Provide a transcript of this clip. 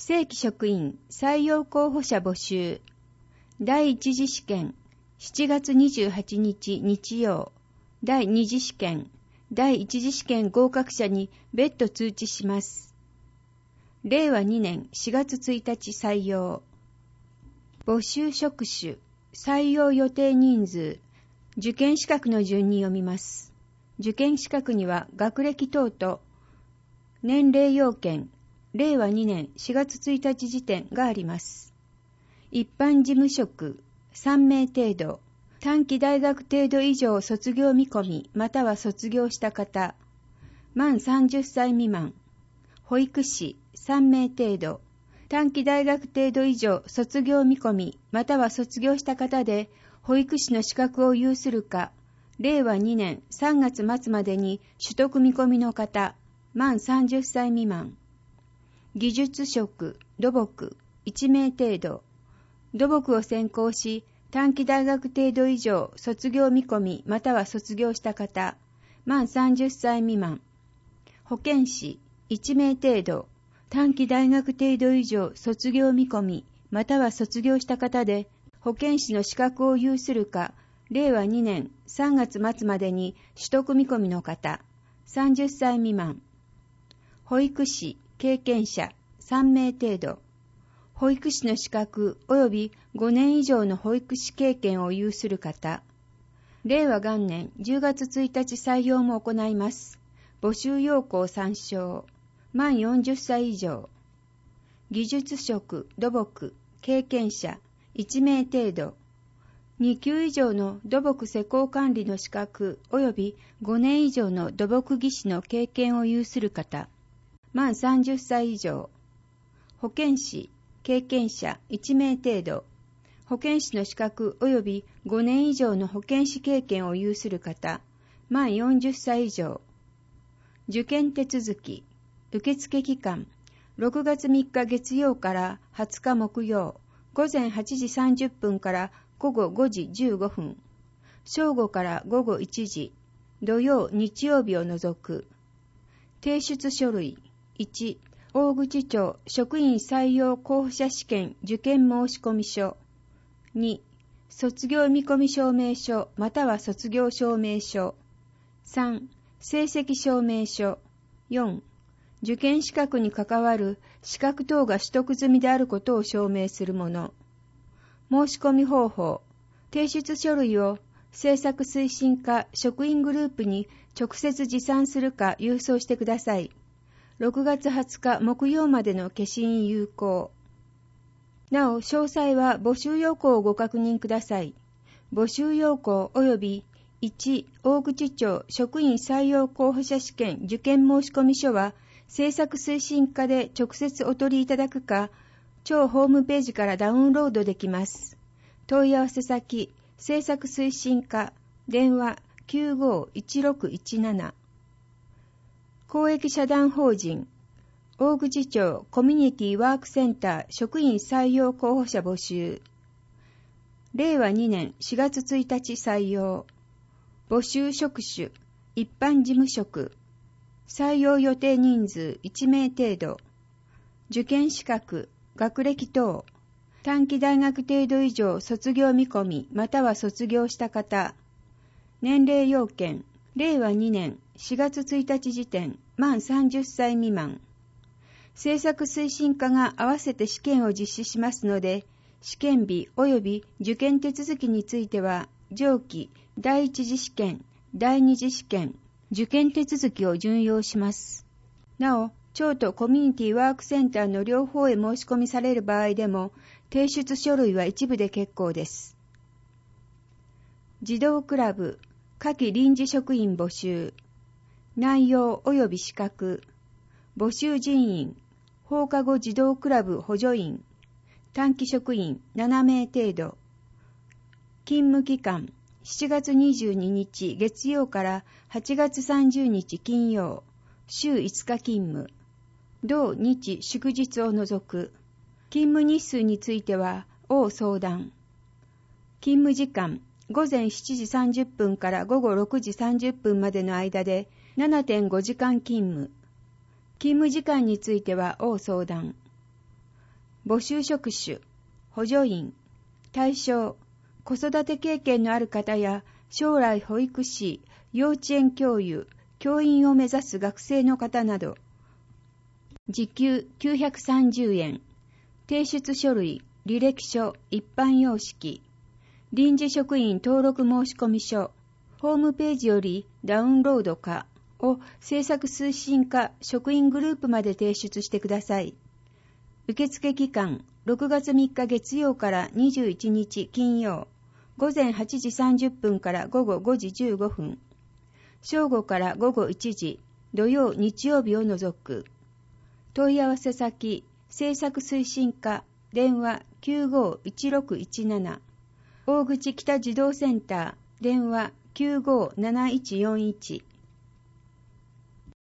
正規職員採用候補者募集。第一次試験7月28日日曜。第二次試験、第一次試験合格者に別途通知します。令和2年4月1日採用。募集職種、採用予定人数、受験資格の順に読みます。受験資格には学歴等と年齢要件、令和2年4月1日時点があります。一般事務職3名程度、短期大学程度以上卒業見込みまたは卒業した方、満30歳未満、保育士3名程度、短期大学程度以上卒業見込みまたは卒業した方で保育士の資格を有するか、令和2年3月末までに取得見込みの方、満30歳未満。技術職、土木、1名程度。土木を専攻し、短期大学程度以上卒業見込みまたは卒業した方、満30歳未満。保健師、1名程度。短期大学程度以上卒業見込みまたは卒業した方で、保健師の資格を有するか、令和2年3月末までに取得見込みの方、30歳未満。保育士、経験者3名程度。保育士の資格及び5年以上の保育士経験を有する方。令和元年10月1日採用も行います。募集要項参照。満40歳以上。技術職、土木、経験者1名程度。2級以上の土木施工管理の資格及び5年以上の土木技師の経験を有する方。満30歳以上。保健師、経験者1名程度。保健師の資格及び5年以上の保健師経験を有する方。満40歳以上。受験手続き。受付期間。6月3日月曜から20日木曜。午前8時30分から午後5時15分。正午から午後1時。土曜、日曜日を除く。提出書類。1、大口町職員採用候補者試験受験申込書。2、卒業見込み証明書または卒業証明書。3、成績証明書。4、受験資格に関わる資格等が取得済みであることを証明するもの。申し込み方法。提出書類を政策推進課職員グループに直接持参するか郵送してください。6月20日木曜までの消印有効。なお、詳細は募集要項をご確認ください。募集要項及び1、大口町職員採用候補者試験受験申込書は、政策推進課で直接お取りいただくか、庁ホームページからダウンロードできます。問い合わせ先、政策推進課、電話951617。公益社団法人大口町コミュニティワークセンター職員採用候補者募集。令和2年4月1日採用。募集職種一般事務職。採用予定人数1名程度。受験資格学歴等。短期大学程度以上卒業見込みまたは卒業した方。年齢要件令和2年4月1日時点満30歳未満。政策推進課が合わせて試験を実施しますので、試験日及び受験手続きについては、上記第一次試験、第二次試験、受験手続きを準用します。なお、町とコミュニティワークセンターの両方へ申し込みされる場合でも、提出書類は一部で結構です。児童クラブ、夏季臨時職員募集。内容及び資格。募集人員。放課後児童クラブ補助員。短期職員7名程度。勤務期間。7月22日月曜から8月30日金曜。週5日勤務。同日祝日を除く。勤務日数については、相談。勤務時間。午前7時30分から午後6時30分までの間で 7.5 時間勤務。勤務時間については相談。 募集職種、補助員、対象、子育て経験のある方や将来保育士、幼稚園教諭、教員を目指す学生の方など。時給930円。提出書類、履歴書、一般様式。臨時職員登録申込書。ホームページよりダウンロードかを政策推進課職員グループまで提出してください。受付期間、6月3日月曜から21日金曜、午前8時30分から午後5時15分。正午から午後1時、土曜日曜日を除く。問い合わせ先、政策推進課、電話 951617。大口北児童センター、電話 957141。